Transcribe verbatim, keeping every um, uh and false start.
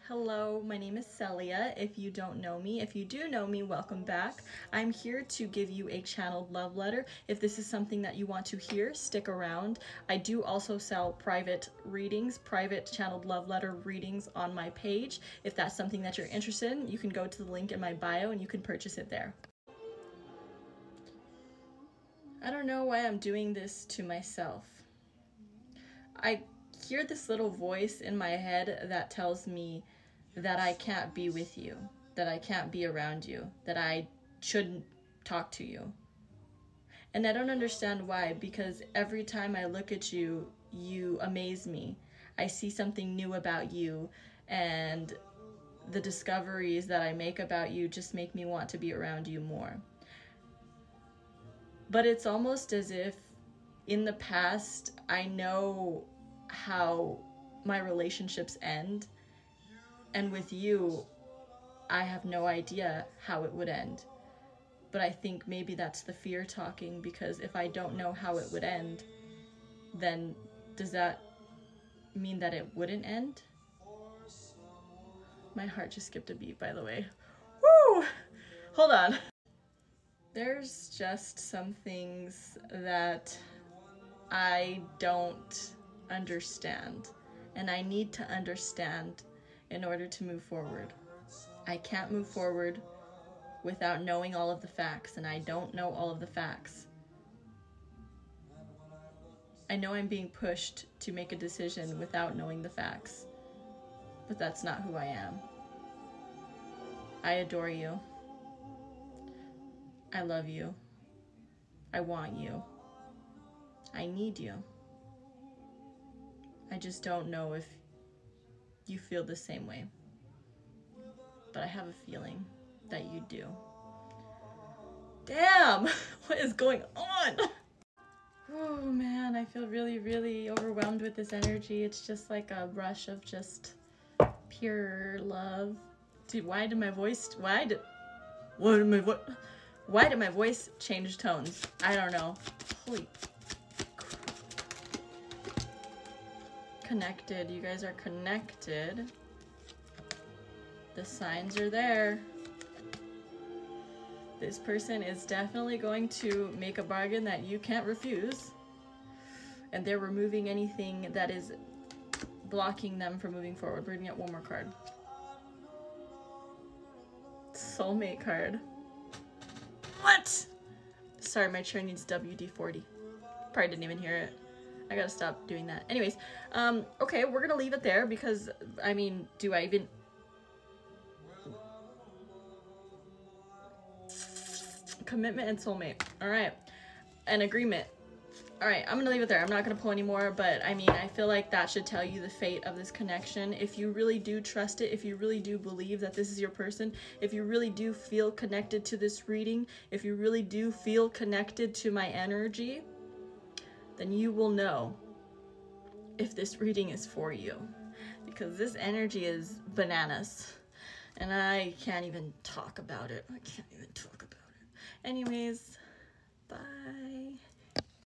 Hello, my name is Celia. If you don't know me, if you do know me, welcome back. I'm here to give you a channeled love letter. If this is something that you want to hear, stick around. I do also sell private readings, private channeled love letter readings on my page. If that's something that you're interested in, you can go to the link in my bio and you can purchase it there. I don't know why I'm doing this to myself. I hear this little voice in my head that tells me that I can't be with you, that I can't be around you, that I shouldn't talk to you. And I don't understand why, because every time I look at you, you amaze me. I see something new about you, and the discoveries that I make about you just make me want to be around you more. But it's almost as if in the past, I know how my relationships end, and with you, I have no idea how it would end. But I think maybe that's the fear talking, because if I don't know how it would end, then does that mean that it wouldn't end? My heart just skipped a beat, by the way. Woo! Hold on. There's just some things that I don't understand, and I need to understand in order to move forward. I can't move forward without knowing all of the facts, and I don't know all of the facts. I know I'm being pushed to make a decision without knowing the facts, but that's not who I am. I adore you. I love you. I want you. I need you. I just don't know if you feel the same way, but I have a feeling that you do. Damn, what is going on? Oh man, I feel really, really overwhelmed with this energy. It's just like a rush of just pure love. Dude, why did my voice, why did, why did my voice, why did my voice change tones? I don't know. Holy connected. You guys are connected. The signs are there. This person is definitely going to make a bargain that you can't refuse. And they're removing anything that is blocking them from moving forward. Bring up one more card. Soulmate card. What? Sorry, my chair needs W D forty. Probably didn't even hear it. I gotta stop doing that. Anyways, um, okay, we're gonna leave it there because, I mean, do I even... Commitment and soulmate. All right. An agreement. All right, I'm gonna leave it there. I'm not gonna pull anymore, but I mean, I feel like that should tell you the fate of this connection. If you really do trust it, if you really do believe that this is your person, if you really do feel connected to this reading, if you really do feel connected to my energy, then you will know if this reading is for you, because this energy is bananas and I can't even talk about it. I can't even talk about it. Anyways, bye.